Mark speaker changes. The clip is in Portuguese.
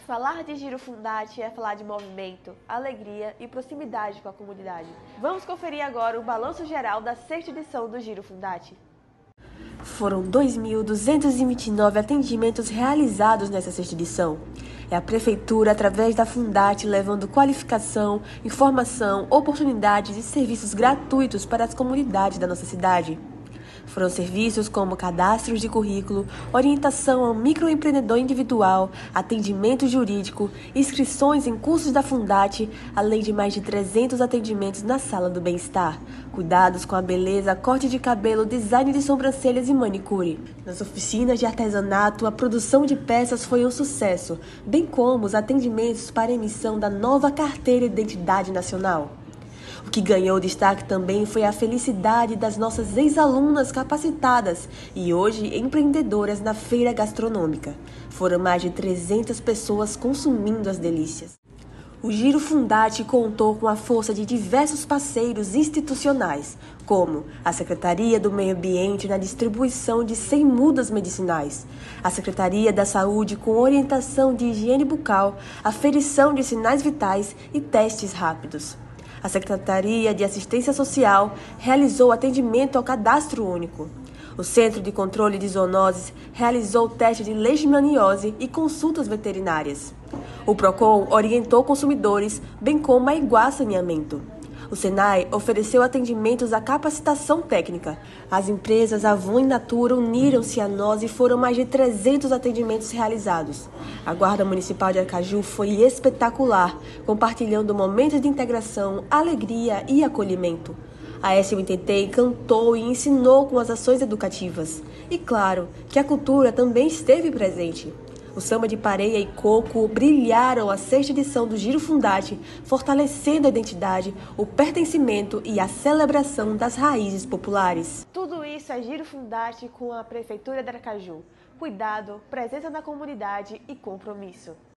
Speaker 1: Falar de Giro Fundati é falar de movimento, alegria e proximidade com a comunidade. Vamos conferir agora o balanço geral da sexta edição do Giro Fundati. Foram 2.229 atendimentos realizados nessa sexta edição. É a Prefeitura, através da Fundati, levando qualificação, informação, oportunidades e serviços gratuitos para as comunidades da nossa cidade. Foram serviços como cadastros de currículo, orientação ao microempreendedor individual, atendimento jurídico, inscrições em cursos da Fundati, além de mais de 300 atendimentos na sala do bem-estar, cuidados com a beleza, corte de cabelo, design de sobrancelhas e manicure. Nas oficinas de artesanato, a produção de peças foi um sucesso, bem como os atendimentos para a emissão da nova Carteira de Identidade Nacional. O que ganhou destaque também foi a felicidade das nossas ex-alunas capacitadas e hoje empreendedoras na feira gastronômica. Foram mais de 300 pessoas consumindo as delícias. O Giro Fundati contou com a força de diversos parceiros institucionais, como a Secretaria do Meio Ambiente na distribuição de 100 mudas medicinais, a Secretaria da Saúde com orientação de higiene bucal, aferição de sinais vitais e testes rápidos. A Secretaria de Assistência Social realizou atendimento ao cadastro único. O Centro de Controle de Zoonoses realizou o teste de leishmaniose e consultas veterinárias. O PROCON orientou consumidores, bem como a Iguá Saneamento. O SENAI ofereceu atendimentos à capacitação técnica. As empresas Avon e Natura uniram-se a nós e foram mais de 300 atendimentos realizados. A Guarda Municipal de Aracaju foi espetacular, compartilhando momentos de integração, alegria e acolhimento. A SMTT cantou e ensinou com as ações educativas. E claro, que a cultura também esteve presente. O samba de pareia e coco brilharam a sexta edição do Giro Fundati, fortalecendo a identidade, o pertencimento e a celebração das raízes populares. Tudo isso é Giro Fundati com a Prefeitura de Aracaju. Cuidado, presença na comunidade e compromisso.